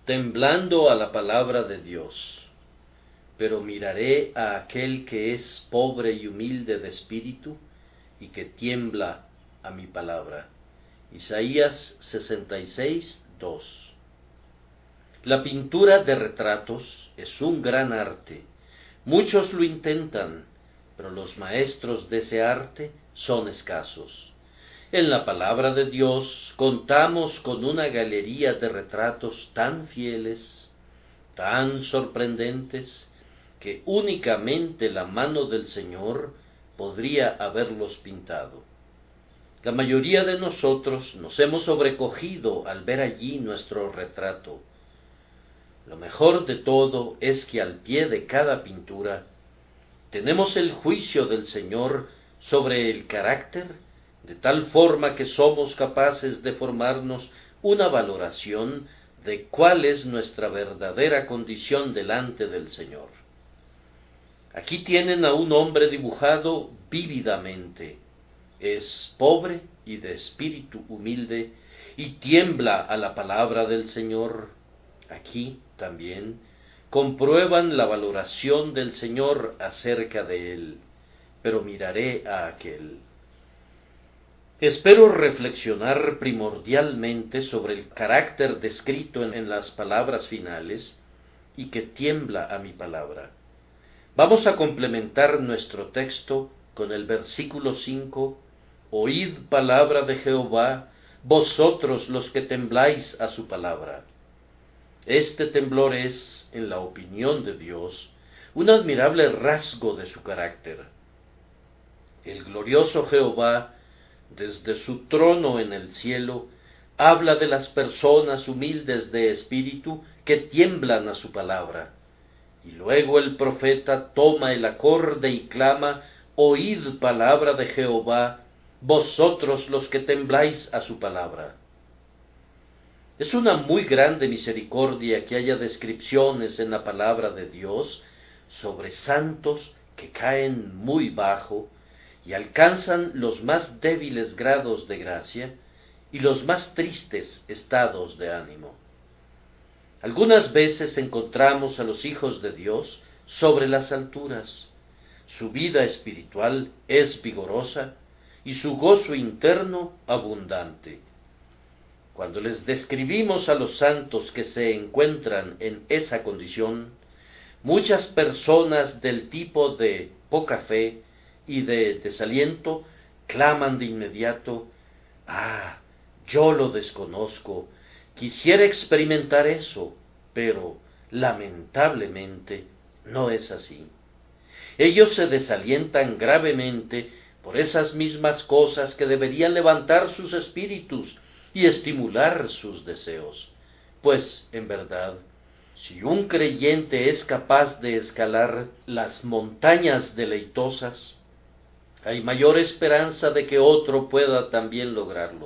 temblando a la palabra de Dios. Pero miraré a aquel que es pobre y humilde de espíritu, y que tiembla a mi palabra. Isaías 66, 2. La pintura de retratos es un gran arte. Muchos lo intentan, pero los maestros de ese arte son escasos. En la palabra de Dios contamos con una galería de retratos tan fieles, tan sorprendentes, que únicamente la mano del Señor podría haberlos pintado. La mayoría de nosotros nos hemos sobrecogido al ver allí nuestro retrato. Lo mejor de todo es que al pie de cada pintura tenemos el juicio del Señor sobre el carácter, de tal forma que somos capaces de formarnos una valoración de cuál es nuestra verdadera condición delante del Señor. Aquí tienen a un hombre dibujado vívidamente. Es pobre y de espíritu humilde, y tiembla a la palabra del Señor. Aquí también comprueban la valoración del Señor acerca de él, pero miraré a aquel. Espero reflexionar primordialmente sobre el carácter descrito en las palabras finales, y que tiembla a mi palabra. Vamos a complementar nuestro texto con el versículo 5, Oíd palabra de Jehová, vosotros los que tembláis a su palabra. Este temblor es, en la opinión de Dios, un admirable rasgo de su carácter. El glorioso Jehová, desde su trono en el cielo, habla de las personas humildes de espíritu que tiemblan a su palabra. Y luego el profeta toma el acorde y clama, Oíd palabra de Jehová, vosotros los que tembláis a su palabra. Es una muy grande misericordia que haya descripciones en la palabra de Dios sobre santos que caen muy bajo y alcanzan los más débiles grados de gracia y los más tristes estados de ánimo. Algunas veces encontramos a los hijos de Dios sobre las alturas. Su vida espiritual es vigorosa y su gozo interno abundante. Cuando les describimos a los santos que se encuentran en esa condición, muchas personas del tipo de poca fe y de desaliento claman de inmediato, yo lo desconozco, quisiera experimentar eso, pero lamentablemente no es así. Ellos se desalientan gravemente por esas mismas cosas que deberían levantar sus espíritus y estimular sus deseos, pues, en verdad, si un creyente es capaz de escalar las montañas deleitosas, hay mayor esperanza de que otro pueda también lograrlo.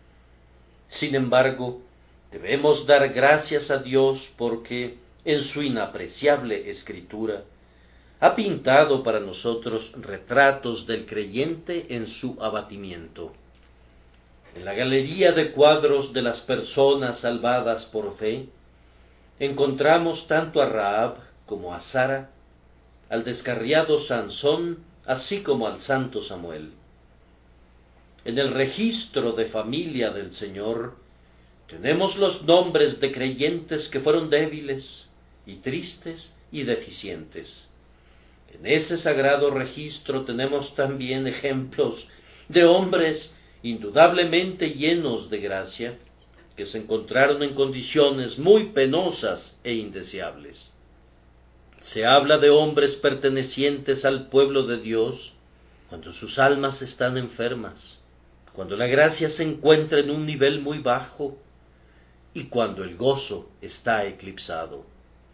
Sin embargo, debemos dar gracias a Dios porque, en su inapreciable escritura, ha pintado para nosotros retratos del creyente en su abatimiento. En la galería de cuadros de las personas salvadas por fe, encontramos tanto a Rahab como a Sara, al descarriado Sansón, así como al santo Samuel. En el registro de familia del Señor, tenemos los nombres de creyentes que fueron débiles y tristes y deficientes. En ese sagrado registro tenemos también ejemplos de hombres indudablemente llenos de gracia, que se encontraron en condiciones muy penosas e indeseables. Se habla de hombres pertenecientes al pueblo de Dios cuando sus almas están enfermas, cuando la gracia se encuentra en un nivel muy bajo y cuando el gozo está eclipsado.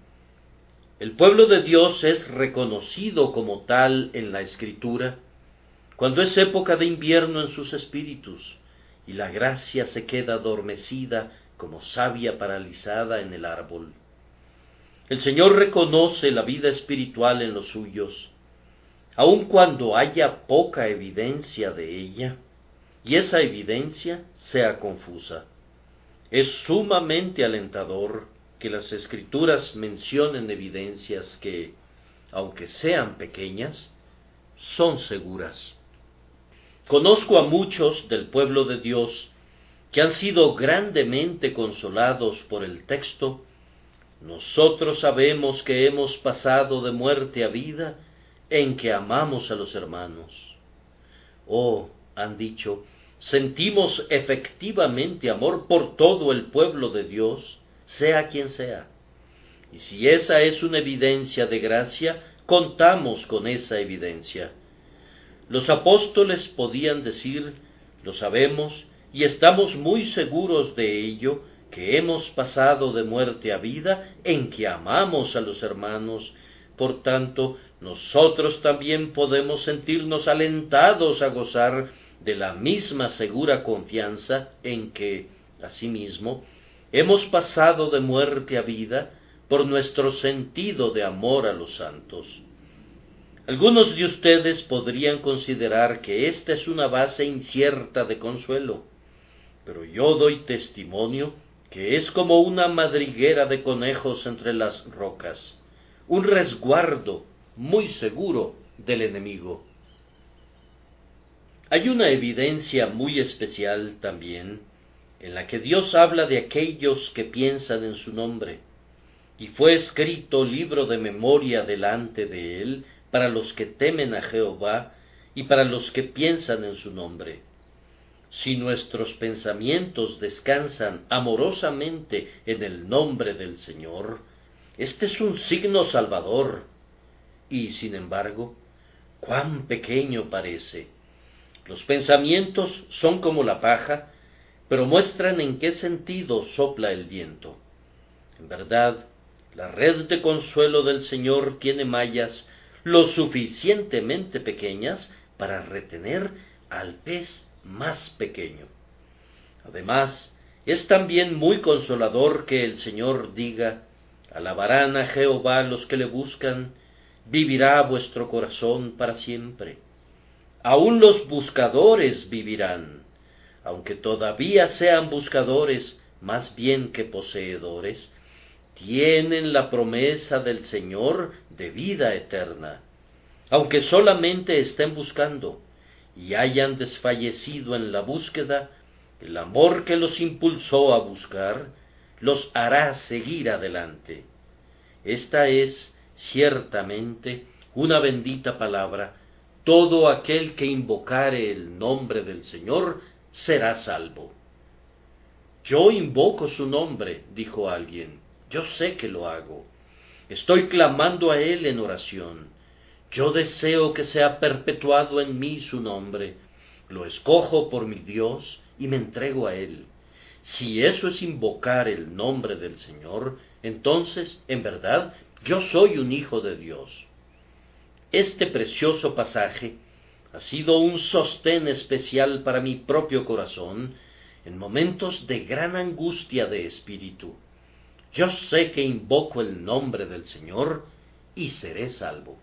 El pueblo de Dios es reconocido como tal en la Escritura cuando es época de invierno en sus espíritus y la gracia se queda adormecida como savia paralizada en el árbol. El Señor reconoce la vida espiritual en los suyos, aun cuando haya poca evidencia de ella, y esa evidencia sea confusa. Es sumamente alentador que las Escrituras mencionen evidencias que, aunque sean pequeñas, son seguras. Conozco a muchos del pueblo de Dios que han sido grandemente consolados por el texto: nosotros sabemos que hemos pasado de muerte a vida en que amamos a los hermanos. Oh, han dicho, sentimos efectivamente amor por todo el pueblo de Dios, sea quien sea. Y si esa es una evidencia de gracia, contamos con esa evidencia. Los apóstoles podían decir: lo sabemos y estamos muy seguros de ello, que hemos pasado de muerte a vida en que amamos a los hermanos. Por tanto, nosotros también podemos sentirnos alentados a gozar de la misma segura confianza en que, asimismo, hemos pasado de muerte a vida por nuestro sentido de amor a los santos. Algunos de ustedes podrían considerar que esta es una base incierta de consuelo, pero yo doy testimonio que es como una madriguera de conejos entre las rocas, un resguardo muy seguro del enemigo. Hay una evidencia muy especial también en la que Dios habla de aquellos que piensan en su nombre, y fue escrito libro de memoria delante de él para los que temen a Jehová y para los que piensan en su nombre. Si nuestros pensamientos descansan amorosamente en el nombre del Señor, este es un signo salvador. Y, sin embargo, cuán pequeño parece. Los pensamientos son como la paja, pero muestran en qué sentido sopla el viento. En verdad, la red de consuelo del Señor tiene mallas lo suficientemente pequeñas para retener al pez más pequeño. Además, es también muy consolador que el Señor diga: alabarán a Jehová los que le buscan, vivirá vuestro corazón para siempre. Aun los buscadores vivirán, aunque todavía sean buscadores más bien que poseedores, tienen la promesa del Señor de vida eterna. Aunque solamente estén buscando y hayan desfallecido en la búsqueda, el amor que los impulsó a buscar los hará seguir adelante. Esta es ciertamente una bendita palabra: todo aquel que invocare el nombre del Señor será salvo. Yo invoco su nombre, dijo alguien. Yo sé que lo hago. Estoy clamando a él en oración. Yo deseo que sea perpetuado en mí su nombre. Lo escojo por mi Dios y me entrego a él. Si eso es invocar el nombre del Señor, entonces, en verdad, yo soy un hijo de Dios. Este precioso pasaje ha sido un sostén especial para mi propio corazón en momentos de gran angustia de espíritu. Yo sé que invoco el nombre del Señor y seré salvo.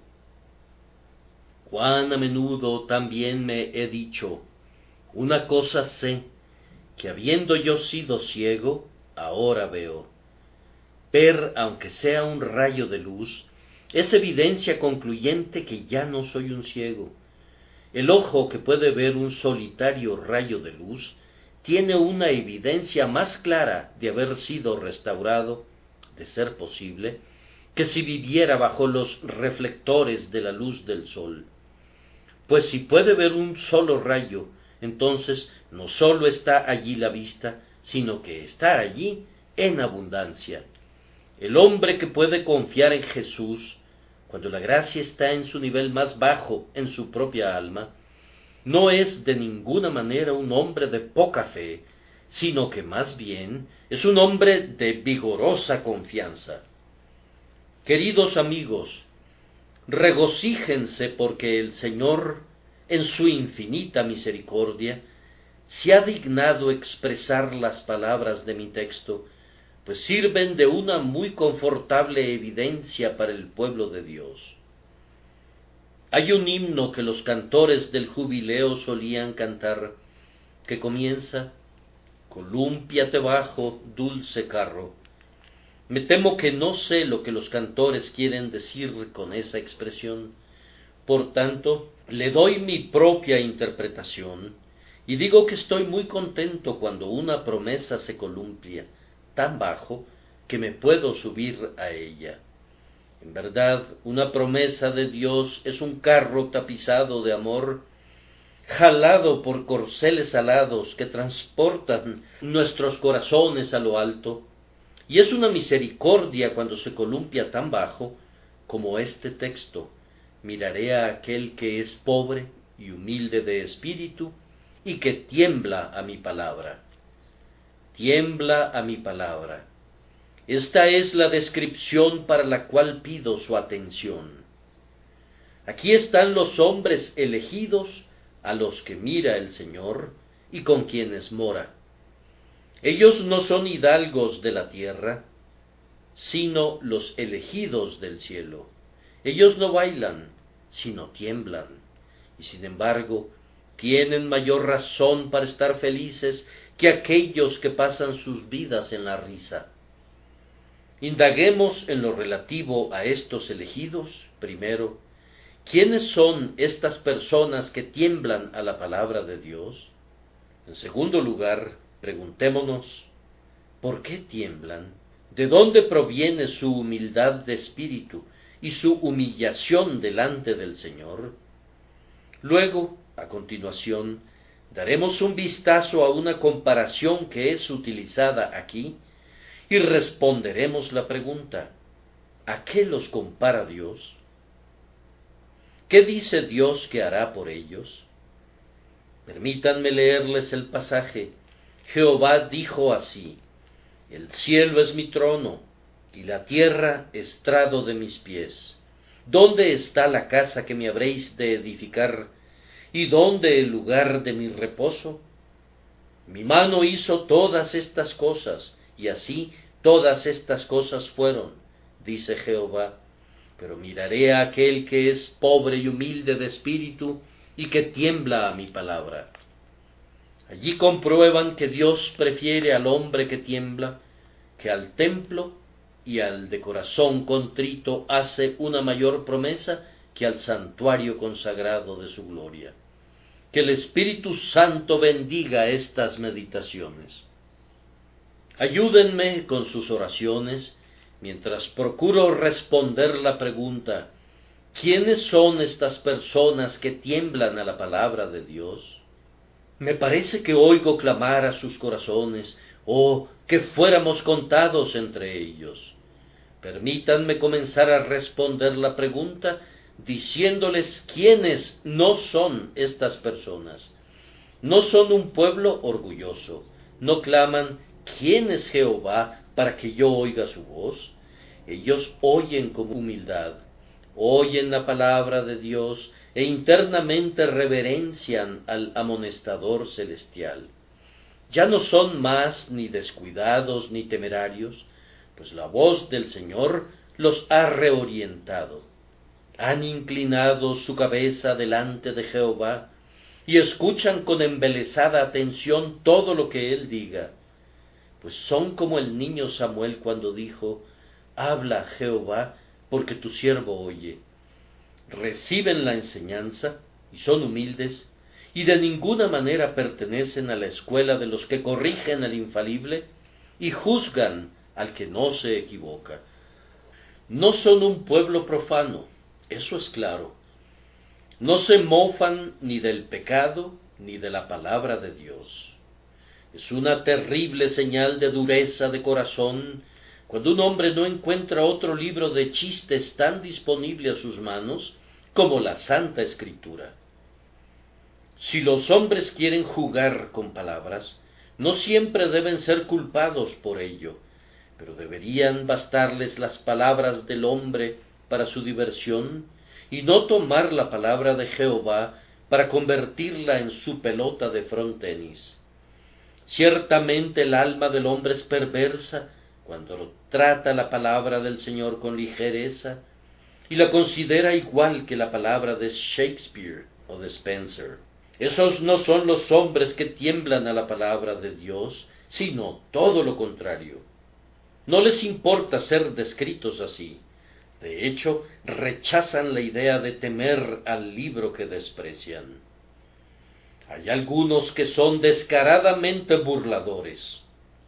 Cuán a menudo también me he dicho: una cosa sé, que habiendo yo sido ciego, ahora veo. Ver, aunque sea un rayo de luz, es evidencia concluyente que ya no soy un ciego. El ojo que puede ver un solitario rayo de luz tiene una evidencia más clara de haber sido restaurado, de ser posible, que si viviera bajo los reflectores de la luz del sol. Pues si puede ver un solo rayo, entonces no sólo está allí la vista, sino que está allí en abundancia. El hombre que puede confiar en Jesús, cuando la gracia está en su nivel más bajo en su propia alma, no es de ninguna manera un hombre de poca fe, sino que más bien es un hombre de vigorosa confianza. Queridos amigos, regocíjense porque el Señor, en su infinita misericordia, se ha dignado expresar las palabras de mi texto, pues sirven de una muy confortable evidencia para el pueblo de Dios. Hay un himno que los cantores del jubileo solían cantar, que comienza: colúmpiate bajo, dulce carro, Me temo que no sé lo que los cantores quieren decir con esa expresión. Por tanto, le doy mi propia interpretación y digo que estoy muy contento cuando una promesa se columpia tan bajo que me puedo subir a ella. En verdad, una promesa de Dios es un carro tapizado de amor, jalado por corceles alados que transportan nuestros corazones a lo alto, y es una misericordia cuando se columpia tan bajo como este texto: miraré a aquel que es pobre y humilde de espíritu y que tiembla a mi palabra. Tiembla a mi palabra. Esta es la descripción para la cual pido su atención. Aquí están los hombres elegidos a los que mira el Señor y con quienes mora. Ellos no son hidalgos de la tierra, sino los elegidos del cielo. Ellos no bailan, sino tiemblan, y sin embargo tienen mayor razón para estar felices que aquellos que pasan sus vidas en la risa. Indaguemos en lo relativo a estos elegidos. Primero, ¿quiénes son estas personas que tiemblan a la palabra de Dios? En segundo lugar, preguntémonos, ¿por qué tiemblan? ¿De dónde proviene su humildad de espíritu y su humillación delante del Señor? Luego, a continuación, daremos un vistazo a una comparación que es utilizada aquí y responderemos la pregunta: ¿a qué los compara Dios? ¿Qué dice Dios que hará por ellos? Permítanme leerles el pasaje. Jehová dijo así: el cielo es mi trono, y la tierra estrado de mis pies. ¿Dónde está la casa que me habréis de edificar? ¿Y dónde el lugar de mi reposo? Mi mano hizo todas estas cosas, y así todas estas cosas fueron, dice Jehová. Pero miraré a aquel que es pobre y humilde de espíritu, y que tiembla a mi palabra. Allí comprueban que Dios prefiere al hombre que tiembla, que al templo, y al de corazón contrito hace una mayor promesa que al santuario consagrado de su gloria. Que el Espíritu Santo bendiga estas meditaciones. Ayúdenme con sus oraciones mientras procuro responder la pregunta: ¿quiénes son estas personas que tiemblan a la palabra de Dios? Me parece que oigo clamar a sus corazones: ¡oh, que fuéramos contados entre ellos! Permítanme comenzar a responder la pregunta diciéndoles quiénes no son estas personas. No son un pueblo orgulloso, no claman: ¿quién es Jehová para que yo oiga su voz? Ellos oyen con humildad, oyen la palabra de Dios e internamente reverencian al amonestador celestial. Ya no son más ni descuidados ni temerarios, pues la voz del Señor los ha reorientado. Han inclinado su cabeza delante de Jehová y escuchan con embelesada atención todo lo que él diga, pues son como el niño Samuel cuando dijo: habla, Jehová, porque tu siervo oye. Reciben la enseñanza y son humildes, y de ninguna manera pertenecen a la escuela de los que corrigen al infalible y juzgan al que no se equivoca. No son un pueblo profano, eso es claro. No se mofan ni del pecado ni de la palabra de Dios. Es una terrible señal de dureza de corazón cuando un hombre no encuentra otro libro de chistes tan disponible a sus manos como la Santa Escritura. Si los hombres quieren jugar con palabras, no siempre deben ser culpados por ello, pero deberían bastarles las palabras del hombre para su diversión y no tomar la palabra de Jehová para convertirla en su pelota de frontenis. Ciertamente el alma del hombre es perversa cuando trata la palabra del Señor con ligereza y la considera igual que la palabra de Shakespeare o de Spencer. Esos no son los hombres que tiemblan a la palabra de Dios, sino todo lo contrario. No les importa ser descritos así. De hecho, rechazan la idea de temer al libro que desprecian. Hay algunos que son descaradamente burladores.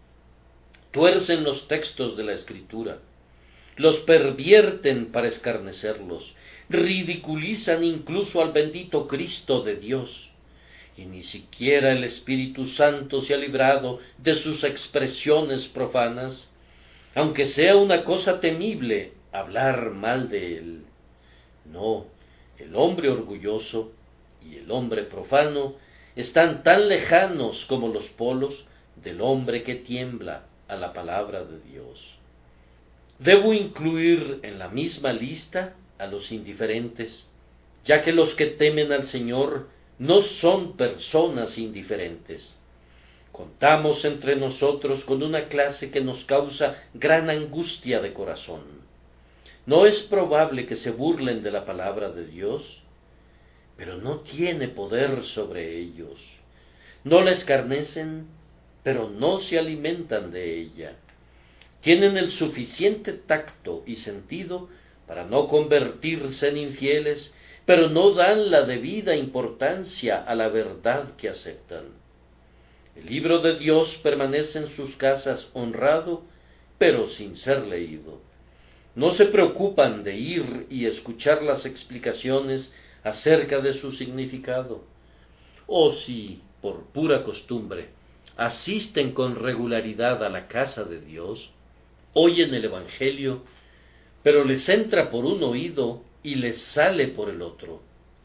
Tuercen los textos de la Escritura, los pervierten para escarnecerlos, ridiculizan incluso al bendito Cristo de Dios, y ni siquiera el Espíritu Santo se ha librado de sus expresiones profanas, aunque sea una cosa temible hablar mal de él. No, el hombre orgulloso y el hombre profano están tan lejanos como los polos del hombre que tiembla a la palabra de Dios. Debo incluir en la misma lista a los indiferentes, ya que los que temen al Señor no son personas indiferentes. Contamos entre nosotros con una clase que nos causa gran angustia de corazón. No es probable que se burlen de la palabra de Dios, pero no tiene poder sobre ellos. No la escarnecen, pero no se alimentan de ella. Tienen el suficiente tacto y sentido para no convertirse en infieles, pero no dan la debida importancia a la verdad que aceptan. El libro de Dios permanece en sus casas honrado, pero sin ser leído. No se preocupan de ir y escuchar las explicaciones acerca de su significado. O si, por pura costumbre, asisten con regularidad a la casa de Dios, oyen el Evangelio, pero les entra por un oído y les sale por el otro.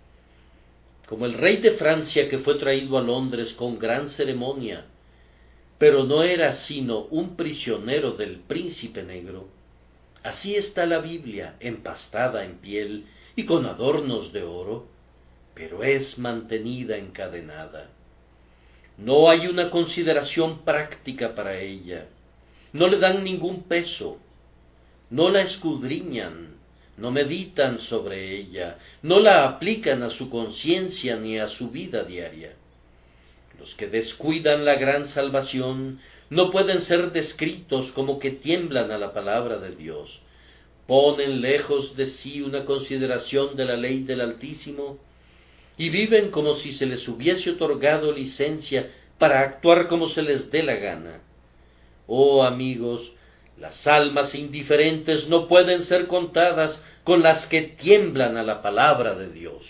Como el rey de Francia que fue traído a Londres con gran ceremonia, pero no era sino un prisionero del príncipe negro, así está la Biblia empastada en piel y con adornos de oro, pero es mantenida encadenada. No hay una consideración práctica para ella, no le dan ningún peso, no la escudriñan, no meditan sobre ella, no la aplican a su conciencia ni a su vida diaria. Los que descuidan la gran salvación no pueden ser descritos como que tiemblan a la palabra de Dios. Ponen lejos de sí una consideración de la ley del Altísimo y viven como si se les hubiese otorgado licencia para actuar como se les dé la gana. Oh amigos, las almas indiferentes no pueden ser contadas con las que tiemblan a la palabra de Dios.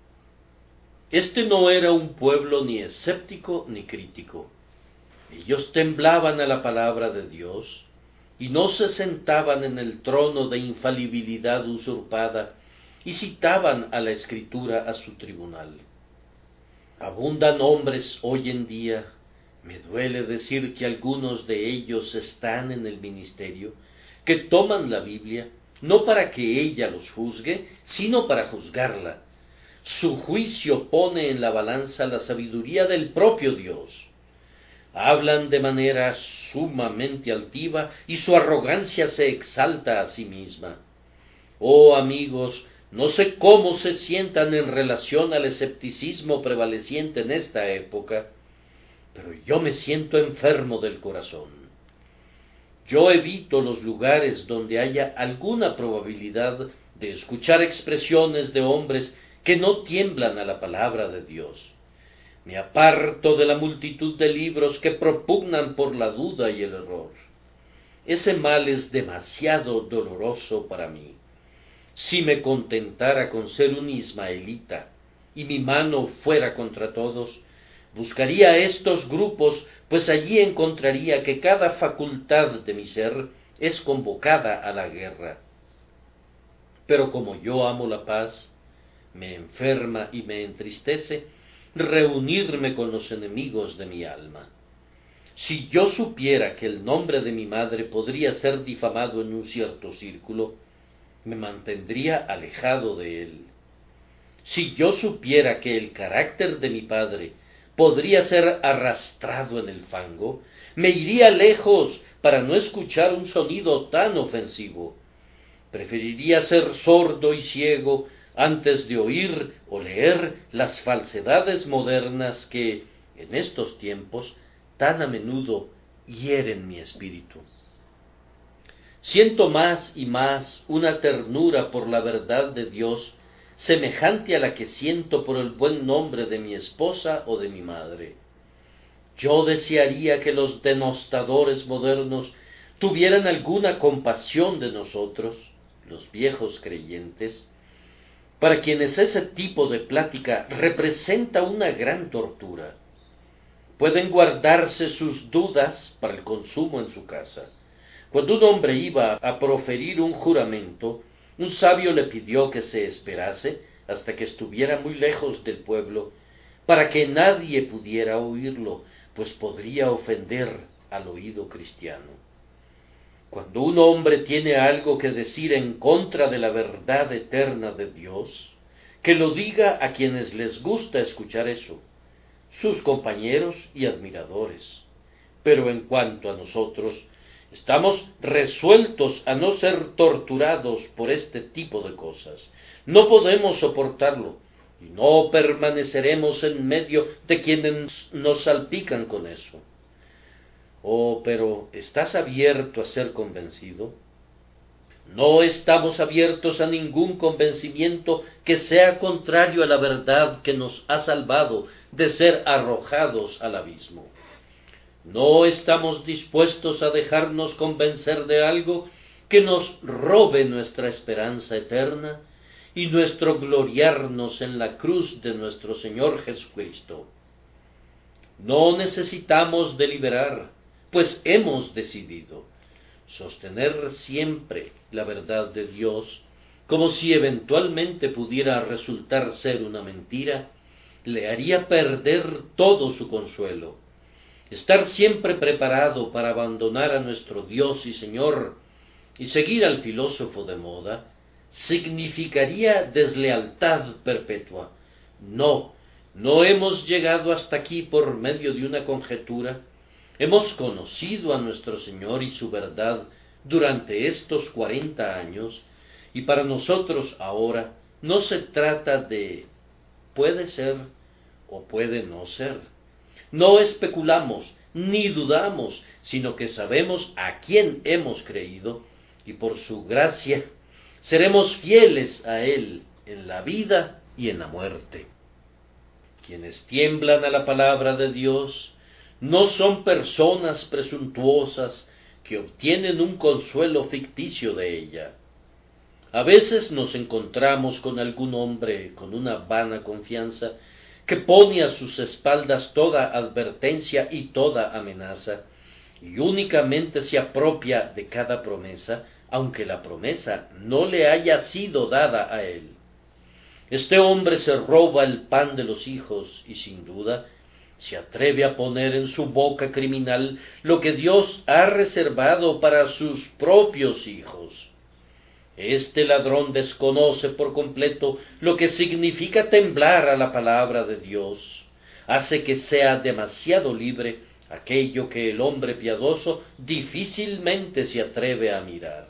Este no era un pueblo ni escéptico ni crítico. Ellos temblaban a la palabra de Dios y no se sentaban en el trono de infalibilidad usurpada y citaban a la Escritura a su tribunal. Abundan hombres hoy en día, me duele decir que algunos de ellos están en el ministerio, que toman la Biblia no para que ella los juzgue, sino para juzgarla. Su juicio pone en la balanza la sabiduría del propio Dios. Hablan de manera sumamente altiva y su arrogancia se exalta a sí misma. Oh amigos, no sé cómo se sientan en relación al escepticismo prevaleciente en esta época, pero yo me siento enfermo del corazón. Yo evito los lugares donde haya alguna probabilidad de escuchar expresiones de hombres que no tiemblan a la palabra de Dios. Me aparto de la multitud de libros que propugnan por la duda y el error. Ese mal es demasiado doloroso para mí. Si me contentara con ser un ismaelita y mi mano fuera contra todos, buscaría estos grupos, pues allí encontraría que cada facultad de mi ser es convocada a la guerra. Pero como yo amo la paz, me enferma y me entristece reunirme con los enemigos de mi alma. Si yo supiera que el nombre de mi madre podría ser difamado en un cierto círculo, me mantendría alejado de él. Si yo supiera que el carácter de mi padre podría ser arrastrado en el fango, me iría lejos para no escuchar un sonido tan ofensivo. Preferiría ser sordo y ciego antes de oír o leer las falsedades modernas que, en estos tiempos, tan a menudo hieren mi espíritu. Siento más y más una ternura por la verdad de Dios, semejante a la que siento por el buen nombre de mi esposa o de mi madre. Yo desearía que los denostadores modernos tuvieran alguna compasión de nosotros, los viejos creyentes, para quienes ese tipo de plática representa una gran tortura. Pueden guardarse sus dudas para el consumo en su casa. Cuando un hombre iba a proferir un juramento, un sabio le pidió que se esperase hasta que estuviera muy lejos del pueblo, para que nadie pudiera oírlo, pues podría ofender al oído cristiano. Cuando un hombre tiene algo que decir en contra de la verdad eterna de Dios, que lo diga a quienes les gusta escuchar eso, sus compañeros y admiradores. Pero en cuanto a nosotros, estamos resueltos a no ser torturados por este tipo de cosas. No podemos soportarlo, y no permaneceremos en medio de quienes nos salpican con eso. Oh, pero ¿estás abierto a ser convencido? No estamos abiertos a ningún convencimiento que sea contrario a la verdad que nos ha salvado de ser arrojados al abismo. No estamos dispuestos a dejarnos convencer de algo que nos robe nuestra esperanza eterna y nuestro gloriarnos en la cruz de nuestro Señor Jesucristo. No necesitamos deliberar, pues hemos decidido sostener siempre la verdad de Dios, como si eventualmente pudiera resultar ser una mentira, le haría perder todo su consuelo. Estar siempre preparado para abandonar a nuestro Dios y Señor y seguir al filósofo de moda significaría deslealtad perpetua. No hemos llegado hasta aquí por medio de una conjetura. Hemos conocido a nuestro Señor y su verdad durante estos 40 años, y para nosotros ahora no se trata de puede ser o puede no ser. No especulamos ni dudamos, sino que sabemos a quién hemos creído, y por su gracia seremos fieles a Él en la vida y en la muerte. Quienes tiemblan a la palabra de Dios no son personas presuntuosas que obtienen un consuelo ficticio de ella. A veces nos encontramos con algún hombre con una vana confianza que pone a sus espaldas toda advertencia y toda amenaza, y únicamente se apropia de cada promesa, aunque la promesa no le haya sido dada a él. Este hombre se roba el pan de los hijos y sin duda se atreve a poner en su boca criminal lo que Dios ha reservado para sus propios hijos. Este ladrón desconoce por completo lo que significa temblar a la palabra de Dios. Hace que sea demasiado libre aquello que el hombre piadoso difícilmente se atreve a mirar.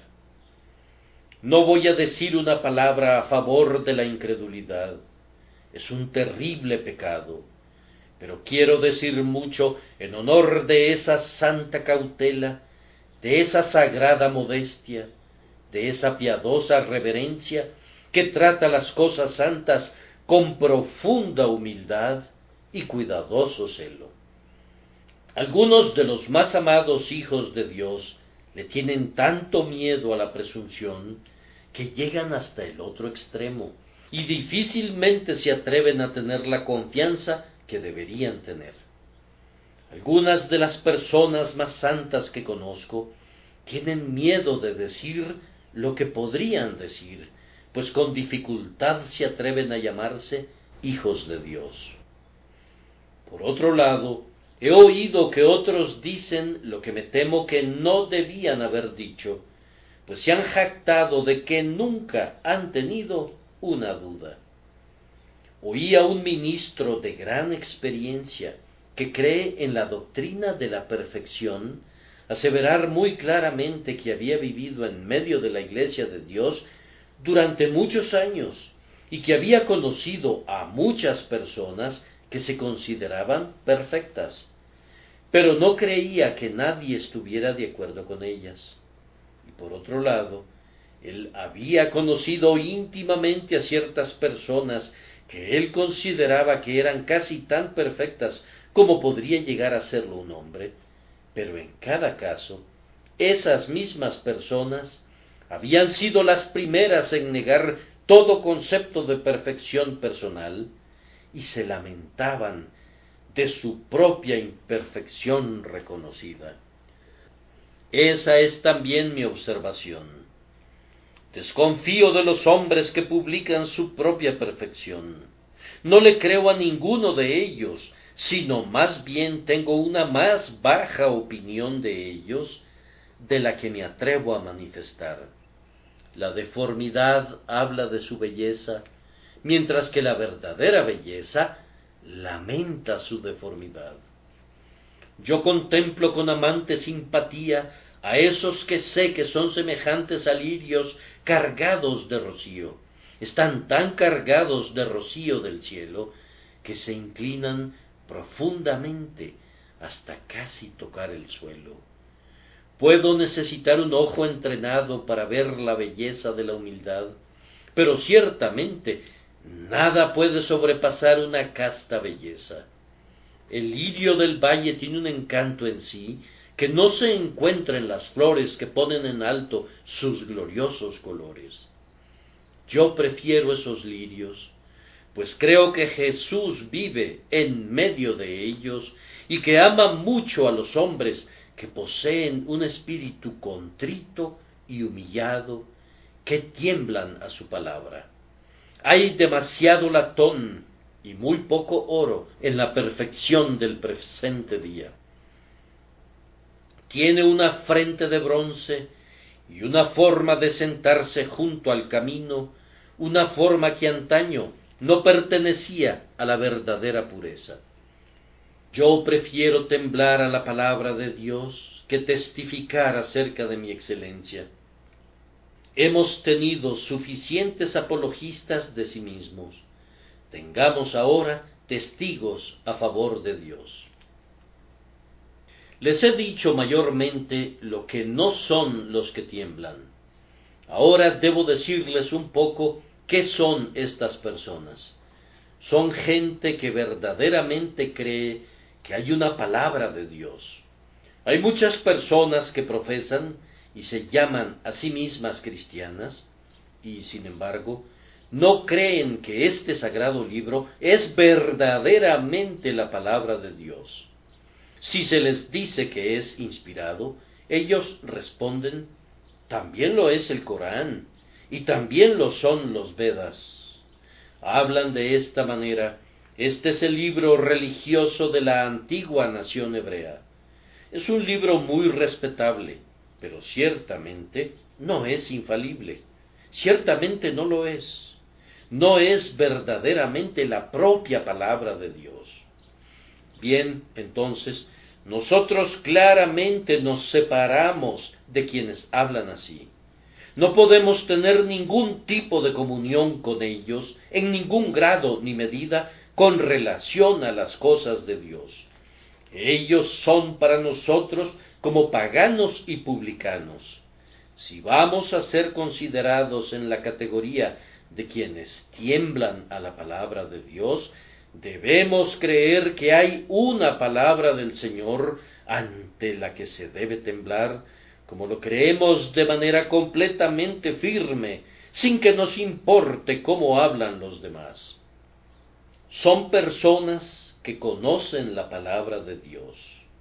No voy a decir una palabra a favor de la incredulidad. Es un terrible pecado. Pero quiero decir mucho en honor de esa santa cautela, de esa sagrada modestia, de esa piadosa reverencia que trata las cosas santas con profunda humildad y cuidadoso celo. Algunos de los más amados hijos de Dios le tienen tanto miedo a la presunción que llegan hasta el otro extremo y difícilmente se atreven a tener la confianza que deberían tener. Algunas de las personas más santas que conozco tienen miedo de decir lo que podrían decir, pues con dificultad se atreven a llamarse hijos de Dios. Por otro lado, he oído que otros dicen lo que me temo que no debían haber dicho, pues se han jactado de que nunca han tenido una duda. Oí a un ministro de gran experiencia que cree en la doctrina de la perfección aseverar muy claramente que había vivido en medio de la Iglesia de Dios durante muchos años y que había conocido a muchas personas que se consideraban perfectas, pero no creía que nadie estuviera de acuerdo con ellas. Y por otro lado, él había conocido íntimamente a ciertas personas que él consideraba que eran casi tan perfectas como podría llegar a serlo un hombre, pero en cada caso, esas mismas personas habían sido las primeras en negar todo concepto de perfección personal y se lamentaban de su propia imperfección reconocida. Esa es también mi observación. Desconfío de los hombres que publican su propia perfección. No le creo a ninguno de ellos, sino más bien tengo una más baja opinión de ellos de la que me atrevo a manifestar. La deformidad habla de su belleza, mientras que la verdadera belleza lamenta su deformidad. Yo contemplo con amante simpatía a esos que sé que son semejantes a lirios cargados de rocío. Están tan cargados de rocío del cielo que se inclinan profundamente hasta casi tocar el suelo. Puedo necesitar un ojo entrenado para ver la belleza de la humildad, pero ciertamente nada puede sobrepasar una casta belleza. El lirio del valle tiene un encanto en sí que no se encuentra en las flores que ponen en alto sus gloriosos colores. Yo prefiero esos lirios, pues creo que Jesús vive en medio de ellos y que ama mucho a los hombres que poseen un espíritu contrito y humillado, que tiemblan a su palabra. Hay demasiado latón y muy poco oro en la perfección del presente día. Tiene una frente de bronce y una forma de sentarse junto al camino, una forma que antaño no pertenecía a la verdadera pureza. Yo prefiero temblar a la palabra de Dios que testificar acerca de mi excelencia. Hemos tenido suficientes apologistas de sí mismos. Tengamos ahora testigos a favor de Dios. Les he dicho mayormente lo que no son los que tiemblan. Ahora debo decirles un poco qué son estas personas. Son gente que verdaderamente cree que hay una palabra de Dios. Hay muchas personas que profesan y se llaman a sí mismas cristianas, y sin embargo, no creen que este sagrado libro es verdaderamente la palabra de Dios. Si se les dice que es inspirado, ellos responden, también lo es el Corán, y también lo son los Vedas. Hablan de esta manera, este es el libro religioso de la antigua nación hebrea. Es un libro muy respetable, pero ciertamente no es infalible. Ciertamente no lo es. No es verdaderamente la propia palabra de Dios. Bien, entonces, nosotros claramente nos separamos de quienes hablan así. No podemos tener ningún tipo de comunión con ellos, en ningún grado ni medida, con relación a las cosas de Dios. Ellos son para nosotros como paganos y publicanos. Si vamos a ser considerados en la categoría de quienes tiemblan a la palabra de Dios, debemos creer que hay una palabra del Señor ante la que se debe temblar, como lo creemos de manera completamente firme, sin que nos importe cómo hablan los demás. Son personas que conocen la palabra de Dios.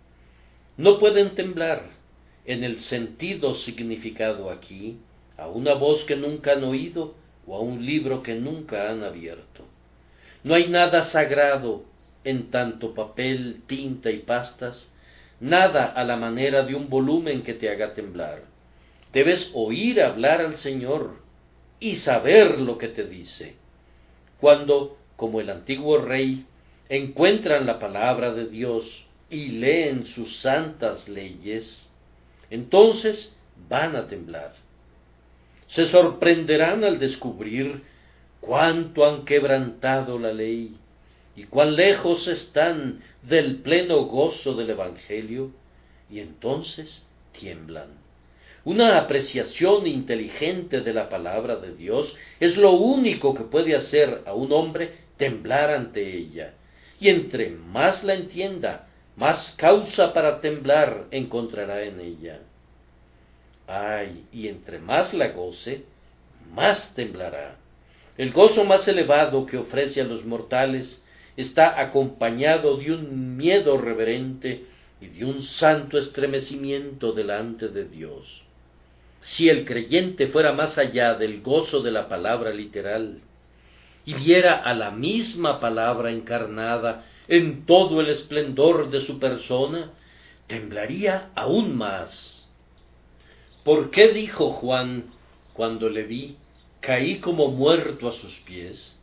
No pueden temblar, en el sentido significado aquí, a una voz que nunca han oído o a un libro que nunca han abierto. No hay nada sagrado en tanto papel, tinta y pastas, nada a la manera de un volumen que te haga temblar. Debes oír hablar al Señor y saber lo que te dice. Cuando, como el antiguo rey, encuentran la palabra de Dios y leen sus santas leyes, entonces van a temblar. Se sorprenderán al descubrir cuánto han quebrantado la ley y cuán lejos están del pleno gozo del Evangelio, y entonces tiemblan. Una apreciación inteligente de la palabra de Dios es lo único que puede hacer a un hombre temblar ante ella. Y entre más la entienda, más causa para temblar encontrará en ella. Ay, y entre más la goce, más temblará. El gozo más elevado que ofrece a los mortales está acompañado de un miedo reverente y de un santo estremecimiento delante de Dios. Si el creyente fuera más allá del gozo de la palabra literal y viera a la misma palabra encarnada en todo el esplendor de su persona, temblaría aún más. ¿Por qué dijo Juan, cuando le vi, caí como muerto a sus pies?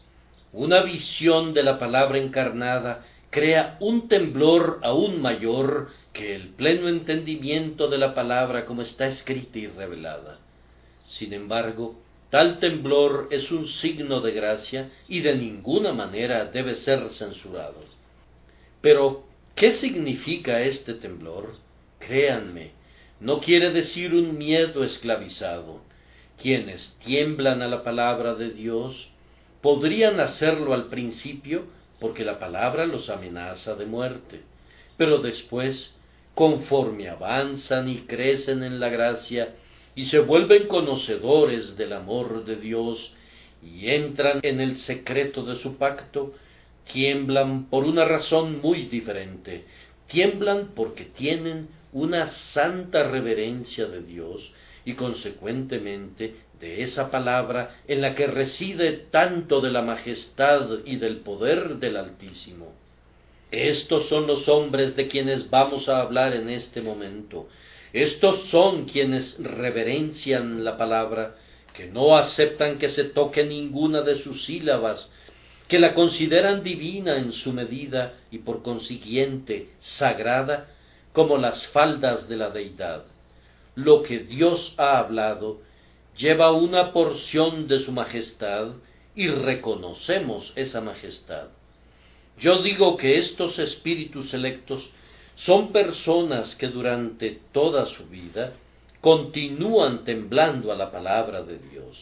Una visión de la palabra encarnada crea un temblor aún mayor que el pleno entendimiento de la palabra como está escrita y revelada. Sin embargo, tal temblor es un signo de gracia y de ninguna manera debe ser censurado. Pero, ¿qué significa este temblor? Créanme, no quiere decir un miedo esclavizado. Quienes tiemblan a la palabra de Dios podrían hacerlo al principio porque la palabra los amenaza de muerte, pero después, conforme avanzan y crecen en la gracia y se vuelven conocedores del amor de Dios y entran en el secreto de su pacto, tiemblan por una razón muy diferente. Tiemblan porque tienen una santa reverencia de Dios y consecuentemente de esa palabra en la que reside tanto de la majestad y del poder del Altísimo. Estos son los hombres de quienes vamos a hablar en este momento. Estos son quienes reverencian la palabra, que no aceptan que se toque ninguna de sus sílabas, que la consideran divina en su medida y por consiguiente sagrada como las faldas de la deidad. Lo que Dios ha hablado lleva una porción de su majestad y reconocemos esa majestad. Yo digo que estos espíritus electos son personas que durante toda su vida continúan temblando a la palabra de Dios.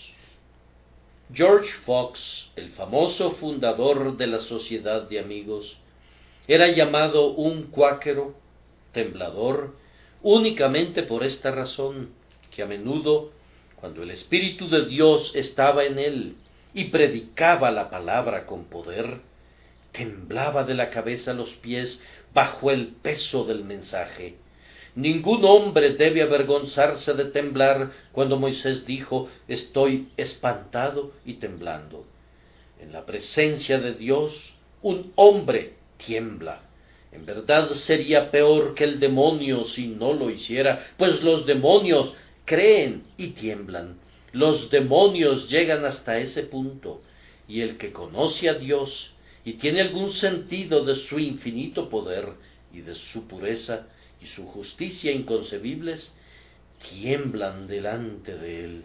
George Fox, el famoso fundador de la Sociedad de Amigos, era llamado un cuáquero temblador únicamente por esta razón, que a menudo, cuando el Espíritu de Dios estaba en él y predicaba la palabra con poder, temblaba de la cabeza a los pies bajo el peso del mensaje. Ningún hombre debe avergonzarse de temblar cuando Moisés dijo, estoy espantado y temblando. En la presencia de Dios, un hombre tiembla. En verdad sería peor que el demonio si no lo hiciera, pues los demonios creen y tiemblan. Los demonios llegan hasta ese punto, y el que conoce a Dios y tiene algún sentido de su infinito poder y de su pureza y su justicia inconcebibles, tiemblan delante de él.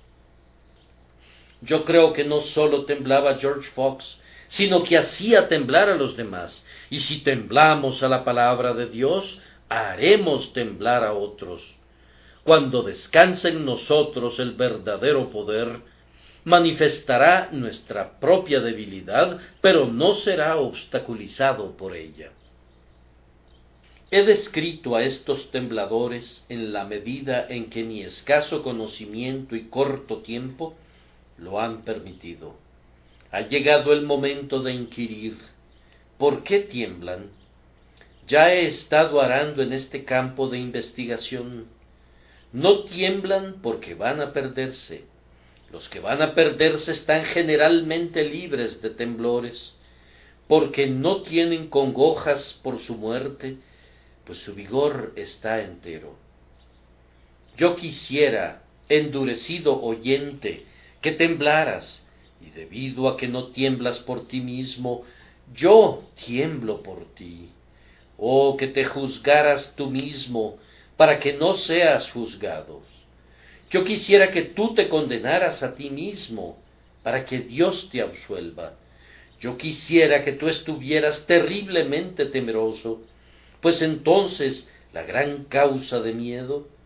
Yo creo que no sólo temblaba George Fox, sino que hacía temblar a los demás, y si temblamos a la palabra de Dios, haremos temblar a otros. Cuando descanse en nosotros el verdadero poder, manifestará nuestra propia debilidad, pero no será obstaculizado por ella. He descrito a estos tembladores en la medida en que mi escaso conocimiento y corto tiempo lo han permitido. Ha llegado el momento de inquirir, ¿por qué tiemblan? Ya he estado arando en este campo de investigación. No tiemblan porque van a perderse. Los que van a perderse están generalmente libres de temblores, porque no tienen congojas por su muerte, pues su vigor está entero. Yo quisiera, endurecido oyente, que temblaras, y debido a que no tiemblas por ti mismo, yo tiemblo por ti. Oh, que te juzgaras tú mismo, para que no seas juzgado. Yo quisiera que tú te condenaras a ti mismo, para que Dios te absuelva. Yo quisiera que tú estuvieras terriblemente temeroso, pues entonces la gran causa de miedo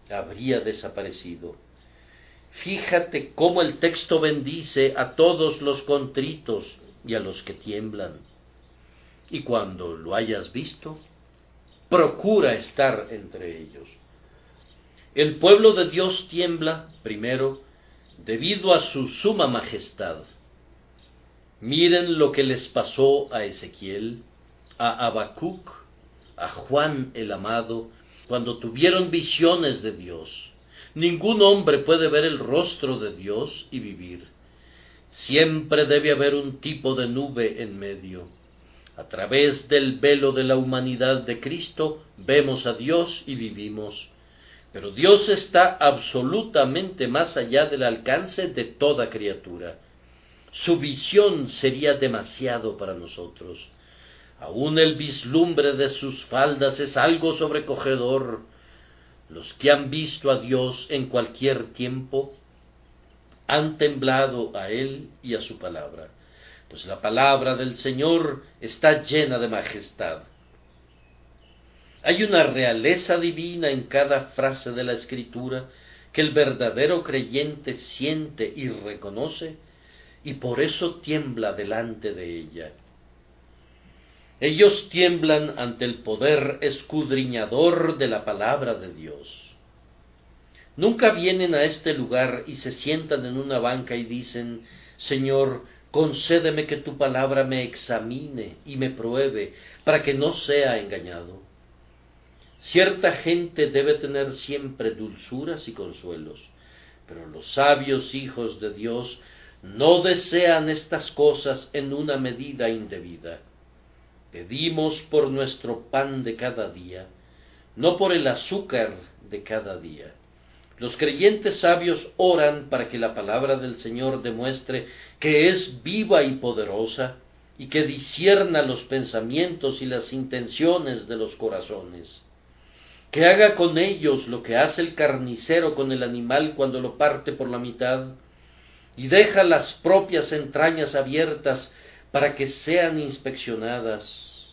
habría desaparecido. Fíjate cómo el texto bendice a todos los contritos y a los que tiemblan. Y cuando lo hayas visto, procura estar entre ellos. El pueblo de Dios tiembla, primero, debido a su suma majestad. Miren lo que les pasó a Ezequiel, a Habacuc, a Juan el Amado, cuando tuvieron visiones de Dios. Ningún hombre puede ver el rostro de Dios y vivir. Siempre debe haber un tipo de nube en medio. A través del velo de la humanidad de Cristo vemos a Dios y vivimos. Pero Dios está absolutamente más allá del alcance de toda criatura. Su visión sería demasiado para nosotros. Aún el vislumbre de sus faldas es algo sobrecogedor. Los que han visto a Dios en cualquier tiempo han temblado a Él y a su palabra, pues la palabra del Señor está llena de majestad. Hay una realeza divina en cada frase de la Escritura que el verdadero creyente siente y reconoce, y por eso tiembla delante de ella. Ellos tiemblan ante el poder escudriñador de la palabra de Dios. Nunca vienen a este lugar y se sientan en una banca y dicen: Señor, concédeme que tu palabra me examine y me pruebe, para que no sea engañado. Cierta gente debe tener siempre dulzuras y consuelos, pero los sabios hijos de Dios no desean estas cosas en una medida indebida. Pedimos por nuestro pan de cada día, no por el azúcar de cada día. Los creyentes sabios oran para que la palabra del Señor demuestre que es viva y poderosa, y que discierna los pensamientos y las intenciones de los corazones. Que haga con ellos lo que hace el carnicero con el animal cuando lo parte por la mitad, y deja las propias entrañas abiertas para que sean inspeccionadas.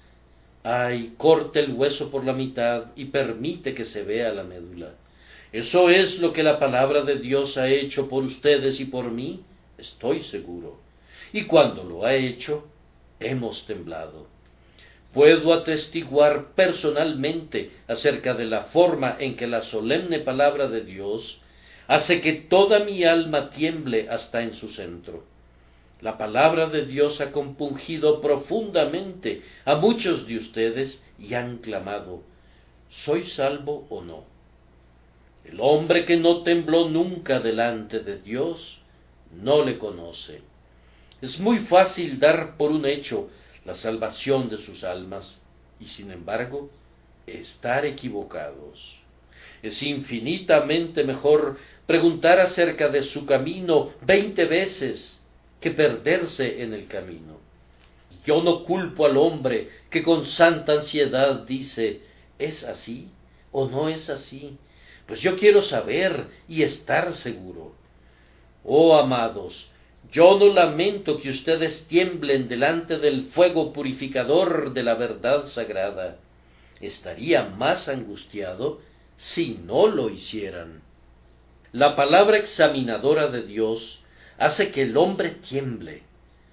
Ay, corte el hueso por la mitad y permite que se vea la médula. Eso es lo que la palabra de Dios ha hecho por ustedes y por mí, estoy seguro. Y cuando lo ha hecho, hemos temblado. Puedo atestiguar personalmente acerca de la forma en que la solemne palabra de Dios hace que toda mi alma tiemble hasta en su centro. La palabra de Dios ha compungido profundamente a muchos de ustedes y han clamado: ¿soy salvo o no? El hombre que no tembló nunca delante de Dios no le conoce. Es muy fácil dar por un hecho la salvación de sus almas, y sin embargo, estar equivocados. Es infinitamente mejor preguntar acerca de su camino 20 veces que perderse en el camino. Yo no culpo al hombre que con santa ansiedad dice: ¿es así o no es así? Pues yo quiero saber y estar seguro. Oh amados, yo no lamento que ustedes tiemblen delante del fuego purificador de la verdad sagrada. Estaría más angustiado si no lo hicieran. La palabra examinadora de Dios hace que el hombre tiemble.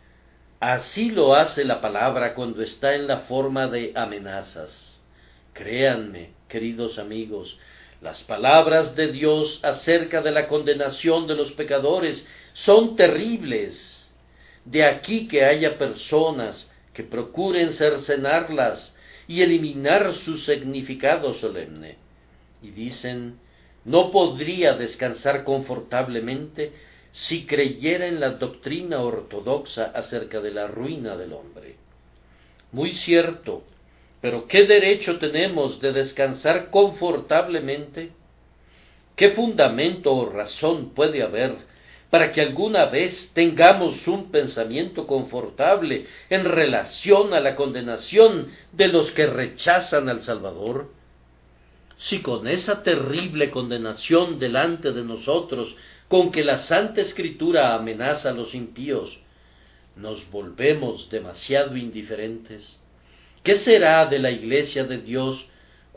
Así lo hace la palabra cuando está en la forma de amenazas. Créanme, queridos amigos, las palabras de Dios acerca de la condenación de los pecadores son terribles. De aquí que haya personas que procuren cercenarlas y eliminar su significado solemne. Y dicen: no podría descansar confortablemente si creyera en la doctrina ortodoxa acerca de la ruina del hombre. Muy cierto, pero ¿qué derecho tenemos de descansar confortablemente? ¿Qué fundamento o razón puede haber para que alguna vez tengamos un pensamiento confortable en relación a la condenación de los que rechazan al Salvador? Si con esa terrible condenación delante de nosotros, con que la Santa Escritura amenaza a los impíos, nos volvemos demasiado indiferentes, ¿qué será de la Iglesia de Dios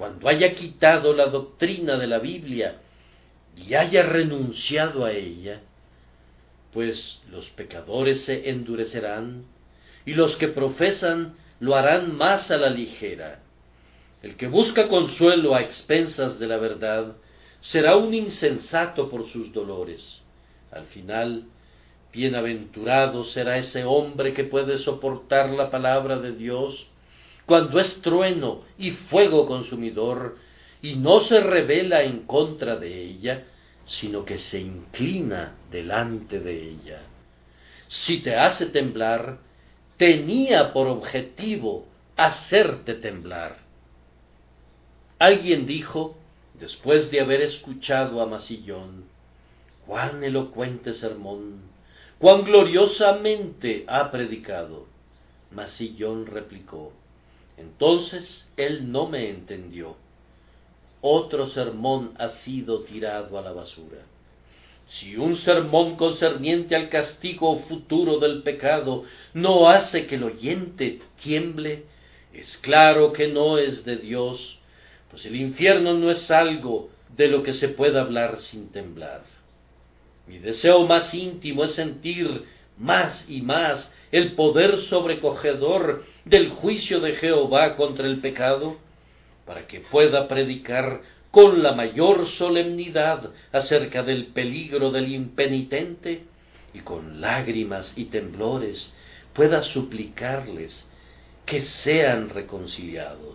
cuando haya quitado la doctrina de la Biblia y haya renunciado a ella, pues los pecadores se endurecerán y los que profesan lo harán más a la ligera. El que busca consuelo a expensas de la verdad será un insensato por sus dolores. Al final, bienaventurado será ese hombre que puede soportar la palabra de Dios cuando es trueno y fuego consumidor y no se rebela en contra de ella, sino que se inclina delante de ella. Si te hace temblar, tenía por objetivo hacerte temblar. Alguien dijo, después de haber escuchado a Masillón: cuán elocuente sermón, cuán gloriosamente ha predicado. Masillón replicó: entonces él no me entendió. Otro sermón ha sido tirado a la basura. Si un sermón concerniente al castigo futuro del pecado no hace que el oyente tiemble, es claro que no es de Dios, pues el infierno no es algo de lo que se pueda hablar sin temblar. Mi deseo más íntimo es sentir más y más el poder sobrecogedor del juicio de Jehová contra el pecado, para que pueda predicar con la mayor solemnidad acerca del peligro del impenitente, y con lágrimas y temblores pueda suplicarles que sean reconciliados.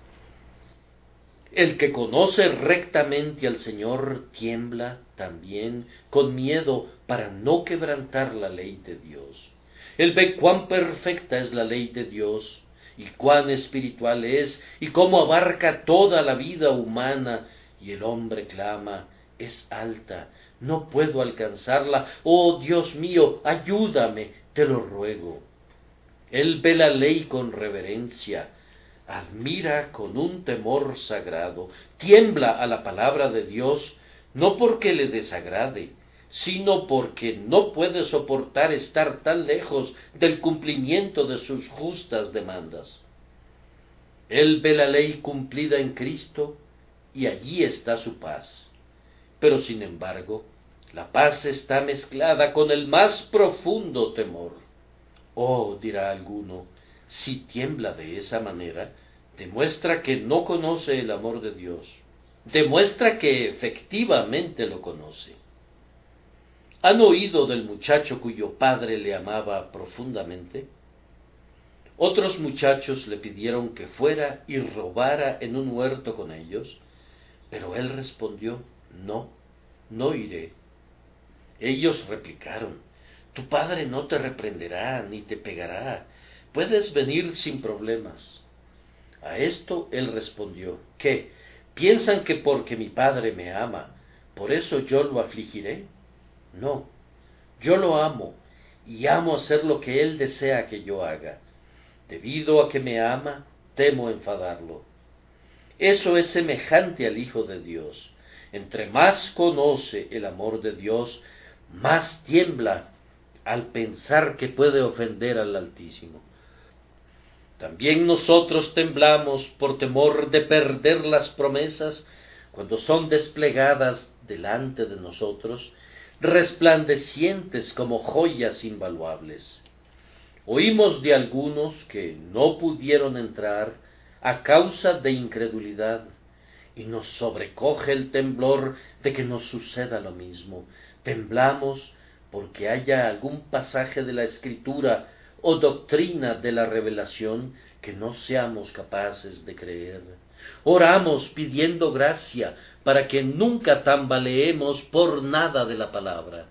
El que conoce rectamente al Señor tiembla también con miedo para no quebrantar la ley de Dios. Él ve cuán perfecta es la ley de Dios, y cuán espiritual es, y cómo abarca toda la vida humana, y el hombre clama: es alta, no puedo alcanzarla, oh Dios mío, ayúdame, te lo ruego. Él ve la ley con reverencia, admira con un temor sagrado, tiembla a la palabra de Dios, no porque le desagrade, sino porque no puede soportar estar tan lejos del cumplimiento de sus justas demandas. Él ve la ley cumplida en Cristo, y allí está su paz. Pero sin embargo, la paz está mezclada con el más profundo temor. Oh, dirá alguno, si tiembla de esa manera, demuestra que no conoce el amor de Dios, demuestra que efectivamente lo conoce. ¿Han oído del muchacho cuyo padre le amaba profundamente? Otros muchachos le pidieron que fuera y robara en un huerto con ellos, pero él respondió: no, no iré. Ellos replicaron: tu padre no te reprenderá ni te pegará, puedes venir sin problemas. A esto él respondió: ¿qué? ¿Piensan que porque mi padre me ama, por eso yo lo afligiré? No, yo lo amo, y amo hacer lo que él desea que yo haga. Debido a que me ama, temo enfadarlo. Eso es semejante al Hijo de Dios. Entre más conoce el amor de Dios, más tiembla al pensar que puede ofender al Altísimo. También nosotros temblamos por temor de perder las promesas cuando son desplegadas delante de nosotros, resplandecientes como joyas invaluables. Oímos de algunos que no pudieron entrar a causa de incredulidad, y nos sobrecoge el temblor de que nos suceda lo mismo. Temblamos porque haya algún pasaje de la Escritura o doctrina de la revelación que no seamos capaces de creer. Oramos pidiendo gracia para que nunca tambaleemos por nada de la palabra.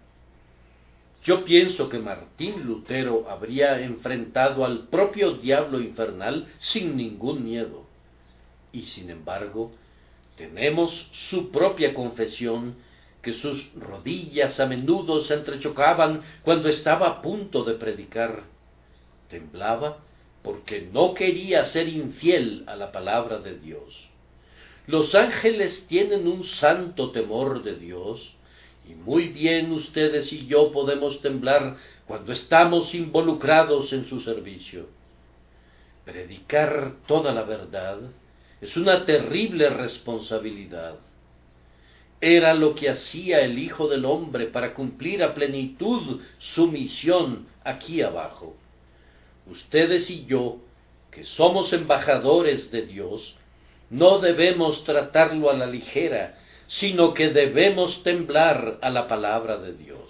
Yo pienso que Martín Lutero habría enfrentado al propio diablo infernal sin ningún miedo. Y sin embargo, tenemos su propia confesión, que sus rodillas a menudo se entrechocaban cuando estaba a punto de predicar. Temblaba porque no quería ser infiel a la palabra de Dios. Los ángeles tienen un santo temor de Dios, y muy bien ustedes y yo podemos temblar cuando estamos involucrados en su servicio. Predicar toda la verdad Es una terrible responsabilidad. Era lo que hacía el Hijo del Hombre para cumplir a plenitud su misión aquí abajo. Ustedes y yo, que somos embajadores de Dios, no debemos tratarlo a la ligera, sino que debemos temblar a la palabra de Dios.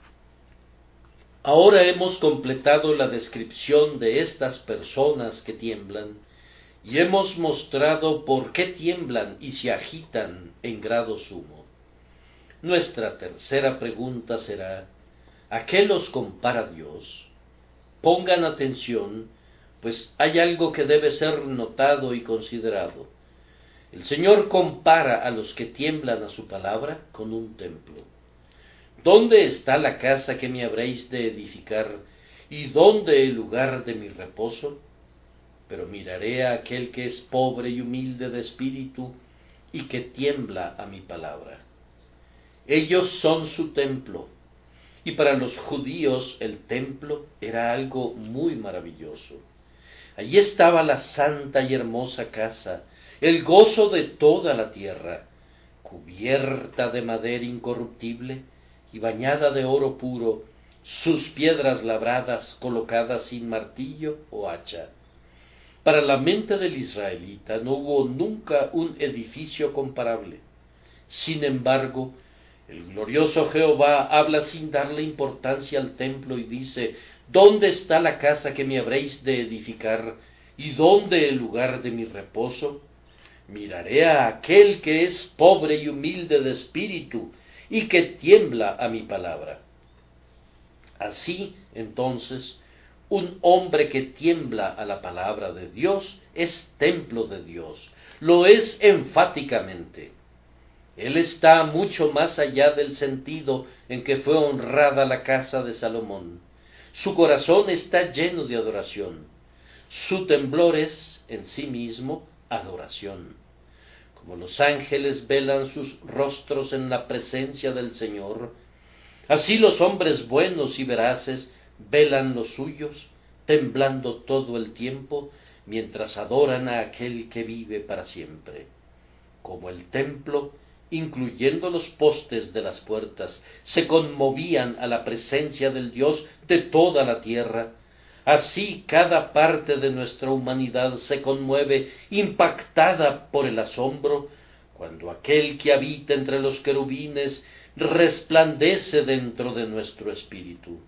Ahora hemos completado la descripción de estas personas que tiemblan, y hemos mostrado por qué tiemblan y se agitan en grado sumo. Nuestra tercera pregunta será, ¿a qué los compara Dios? Pongan atención, pues hay algo que debe ser notado y considerado. El Señor compara a los que tiemblan a su palabra con un templo. ¿Dónde está la casa que me habréis de edificar, y dónde el lugar de mi reposo? Pero miraré a aquel que es pobre y humilde de espíritu, y que tiembla a mi palabra. Ellos son su templo, y para los judíos el templo era algo muy maravilloso. Allí estaba la santa y hermosa casa, el gozo de toda la tierra, cubierta de madera incorruptible y bañada de oro puro, sus piedras labradas colocadas sin martillo o hacha. Para la mente del israelita no hubo nunca un edificio comparable. Sin embargo, el glorioso Jehová habla sin darle importancia al templo y dice, ¿dónde está la casa que me habréis de edificar, y dónde el lugar de mi reposo? Miraré a aquel que es pobre y humilde de espíritu, y que tiembla a mi palabra. Así, entonces, un hombre que tiembla a la palabra de Dios es templo de Dios, lo es enfáticamente. Él está mucho más allá del sentido en que fue honrada la casa de Salomón. Su corazón está lleno de adoración. Su temblor es, en sí mismo, adoración. Como los ángeles velan sus rostros en la presencia del Señor, así los hombres buenos y veraces velan los suyos, temblando todo el tiempo, mientras adoran a aquel que vive para siempre. Como el templo, incluyendo los postes de las puertas, se conmovían a la presencia del Dios de toda la tierra, así cada parte de nuestra humanidad se conmueve, impactada por el asombro, cuando aquel que habita entre los querubines resplandece dentro de nuestro espíritu.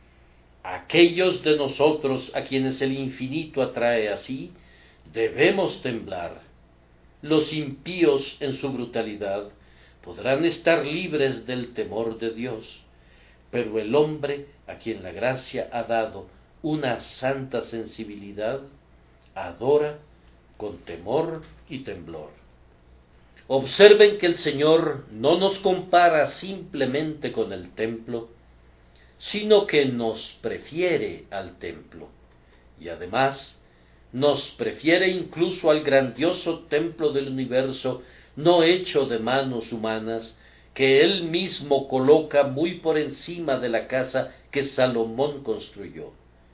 Aquellos de nosotros a quienes el infinito atrae así, debemos temblar. Los impíos en su brutalidad podrán estar libres del temor de Dios, pero el hombre a quien la gracia ha dado una santa sensibilidad, adora con temor y temblor. Observen que el Señor no nos compara simplemente con el templo, sino que nos prefiere al templo, y además nos prefiere incluso al grandioso templo del universo, no hecho de manos humanas, que Él mismo coloca muy por encima de la casa que Salomón construyó.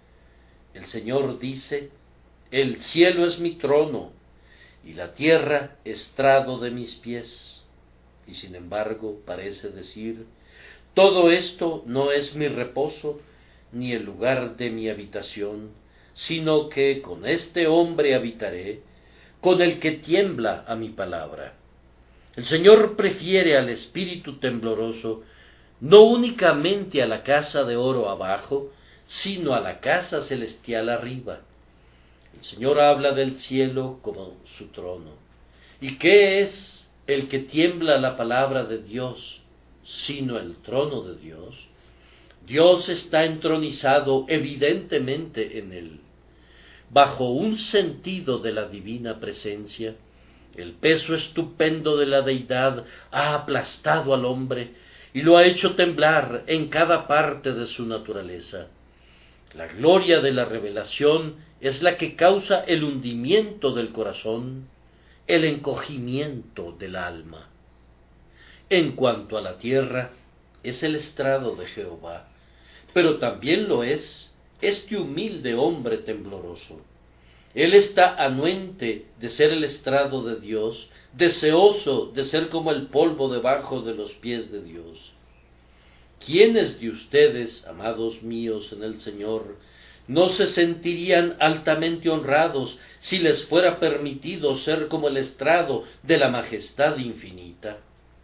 El Señor dice, el cielo es mi trono, y la tierra estrado de mis pies. Y sin embargo parece decir, todo esto no es mi reposo, ni el lugar de mi habitación, sino que con este hombre habitaré, con el que tiembla a mi palabra. El Señor prefiere al espíritu tembloroso, no únicamente a la casa de oro abajo, sino a la casa celestial arriba. El Señor habla del cielo como su trono. ¿Y qué es el que tiembla a la palabra de Dios, sino el trono de Dios? Dios está entronizado evidentemente en él. Bajo un sentido de la divina presencia, el peso estupendo de la deidad ha aplastado al hombre y lo ha hecho temblar en cada parte de su naturaleza. La gloria de la revelación es la que causa el hundimiento del corazón, el encogimiento del alma. En cuanto a la tierra, es el estrado de Jehová, pero también lo es este humilde hombre tembloroso. Él está anuente de ser el estrado de Dios, deseoso de ser como el polvo debajo de los pies de Dios. ¿Quiénes de ustedes, amados míos en el Señor, no se sentirían altamente honrados si les fuera permitido ser como el estrado de la majestad infinita?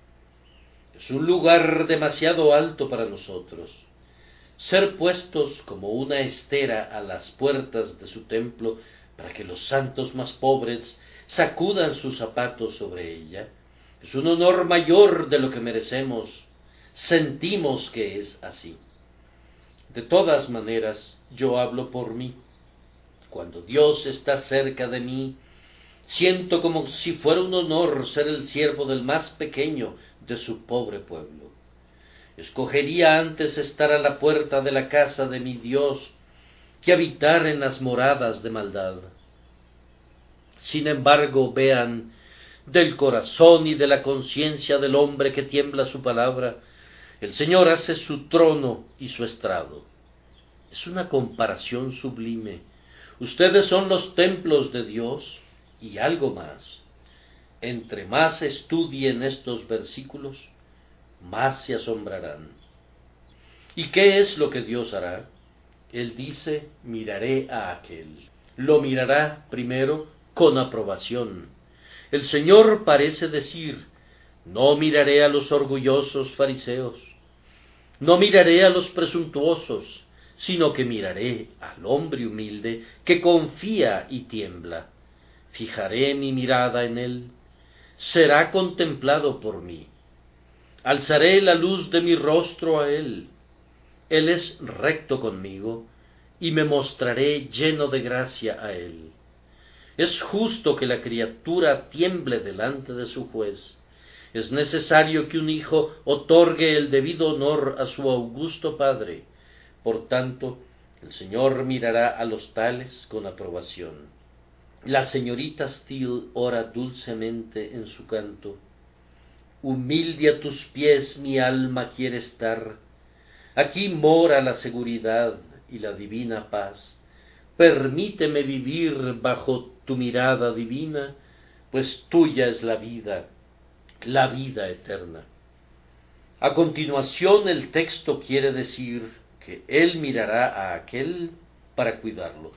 Es un lugar demasiado alto para nosotros. Ser puestos como una estera a las puertas de su templo para que los santos más pobres sacudan sus zapatos sobre ella, es un honor mayor de lo que merecemos. Sentimos que es así. De todas maneras, yo hablo por mí. Cuando Dios está cerca de mí, siento como si fuera un honor ser el siervo del más pequeño de su pobre pueblo. Escogería antes estar a la puerta de la casa de mi Dios que habitar en las moradas de maldad. Sin embargo, vean, del corazón y de la conciencia del hombre que tiembla su palabra, el Señor hace su trono y su estrado. Es una comparación sublime. Ustedes son los templos de Dios y algo más. Entre más estudien estos versículos, más se asombrarán. ¿Y qué es lo que Dios hará? Él dice, miraré a aquel. Lo mirará primero con aprobación. El Señor parece decir, no miraré a los orgullosos fariseos, no miraré a los presuntuosos, sino que miraré al hombre humilde que confía y tiembla. Fijaré mi mirada en él, será contemplado por mí. Alzaré la luz de mi rostro a él. Él es recto conmigo, y me mostraré lleno de gracia a él. Es justo que la criatura tiemble delante de su juez. Es necesario que un hijo otorgue el debido honor a su augusto padre. Por tanto, el Señor mirará a los tales con aprobación. La señorita Steele ora dulcemente en su canto. Humilde a tus pies mi alma quiere estar. Aquí mora la seguridad y la divina paz. Permíteme vivir bajo tu mirada divina, pues tuya es la vida eterna. A continuación el texto quiere decir que Él mirará a aquel para cuidarlo.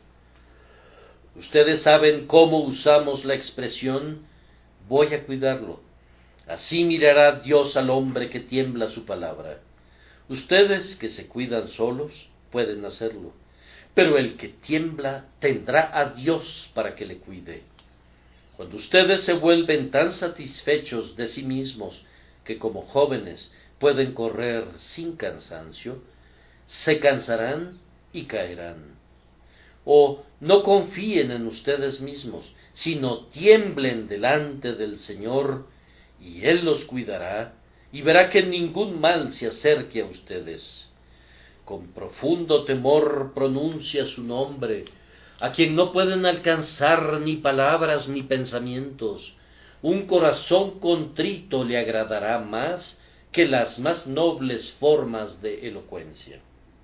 Ustedes saben cómo usamos la expresión voy a cuidarlo. Así mirará Dios al hombre que tiembla su palabra. Ustedes que se cuidan solos pueden hacerlo, pero el que tiembla tendrá a Dios para que le cuide. Cuando ustedes se vuelven tan satisfechos de sí mismos que como jóvenes pueden correr sin cansancio, se cansarán y caerán. O no confíen en ustedes mismos, sino tiemblen delante del Señor, y Él los cuidará, y verá que ningún mal se acerque a ustedes. Con profundo temor pronuncia su nombre, a quien no pueden alcanzar ni palabras ni pensamientos. Un corazón contrito le agradará más que las más nobles formas de elocuencia.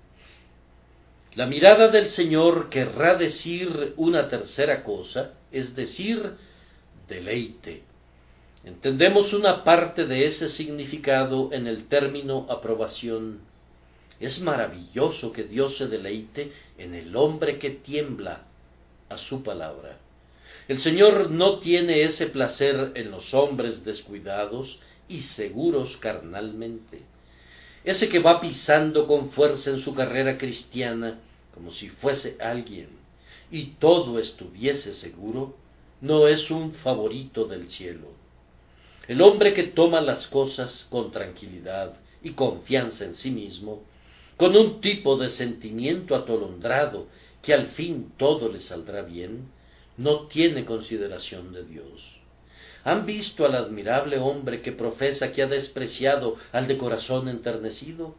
La mirada del Señor querrá decir una tercera cosa, es decir, deleite. Entendemos una parte de ese significado en el término aprobación. Es maravilloso que Dios se deleite en el hombre que tiembla a su palabra. El Señor no tiene ese placer en los hombres descuidados y seguros carnalmente. Ese que va pisando con fuerza en su carrera cristiana como si fuese alguien y todo estuviese seguro, no es un favorito del cielo. El hombre que toma las cosas con tranquilidad y confianza en sí mismo, con un tipo de sentimiento atolondrado que al fin todo le saldrá bien, no tiene consideración de Dios. ¿Han visto al admirable hombre que profesa que ha despreciado al de corazón enternecido?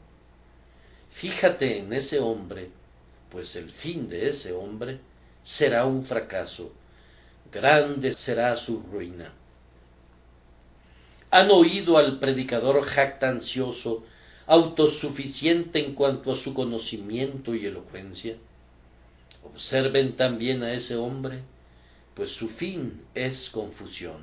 Fíjate en ese hombre, pues el fin de ese hombre será un fracaso, grande será su ruina. ¿Han oído al predicador jactancioso, autosuficiente en cuanto a su conocimiento y elocuencia? Observen también a ese hombre, pues su fin es confusión.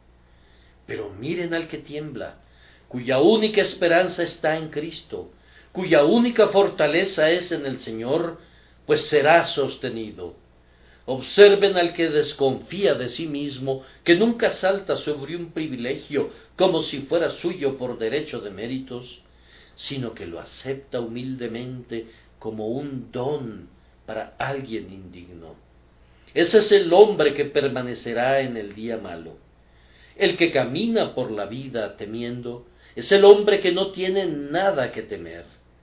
Pero miren al que tiembla, cuya única esperanza está en Cristo, cuya única fortaleza es en el Señor, pues será sostenido. Observen al que desconfía de sí mismo, que nunca salta sobre un privilegio como si fuera suyo por derecho de méritos, sino que lo acepta humildemente como un don para alguien indigno. Ese es el hombre que permanecerá en el día malo. El que camina por la vida temiendo es el hombre que no tiene nada que temer.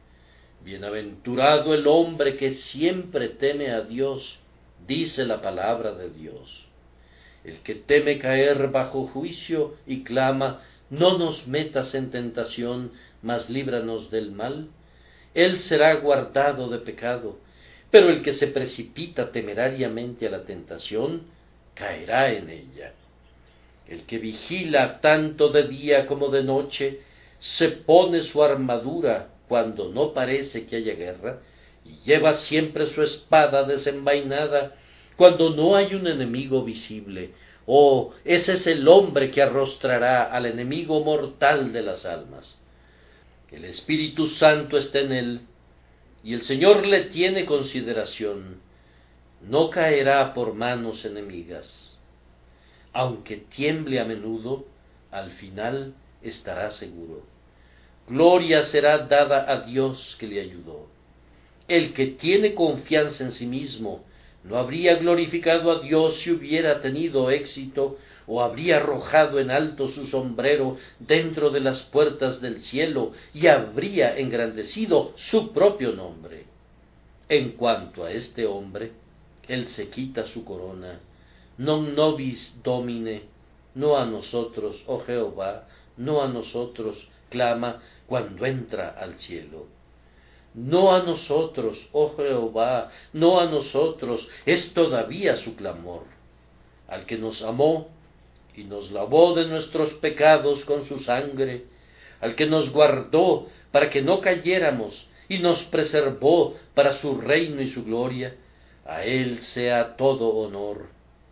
Bienaventurado el hombre que siempre teme a Dios, dice la palabra de Dios. El que teme caer bajo juicio y clama, no nos metas en tentación, mas líbranos del mal, él será guardado de pecado, pero el que se precipita temerariamente a la tentación, caerá en ella. El que vigila tanto de día como de noche, se pone su armadura cuando no parece que haya guerra, y lleva siempre su espada desenvainada cuando no hay un enemigo visible. Oh, ese es el hombre que arrostrará al enemigo mortal de las almas. El Espíritu Santo está en él, y el Señor le tiene consideración. No caerá por manos enemigas. Aunque tiemble a menudo, al final estará seguro. Gloria será dada a Dios que le ayudó. El que tiene confianza en sí mismo no habría glorificado a Dios si hubiera tenido éxito, o habría arrojado en alto su sombrero dentro de las puertas del cielo y habría engrandecido su propio nombre. En cuanto a este hombre, él se quita su corona. Non nobis Domine, no a nosotros, oh Jehová, no a nosotros, clama cuando entra al cielo. No a nosotros, oh Jehová, no a nosotros, es todavía su clamor. Al que nos amó y nos lavó de nuestros pecados con su sangre, al que nos guardó para que no cayéramos y nos preservó para su reino y su gloria, a él sea todo honor.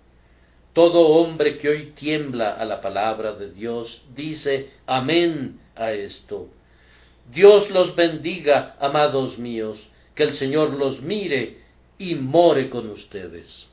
Todo hombre que hoy tiembla a la palabra de Dios dice amén a esto. Dios los bendiga, amados míos, que el Señor los mire y more con ustedes.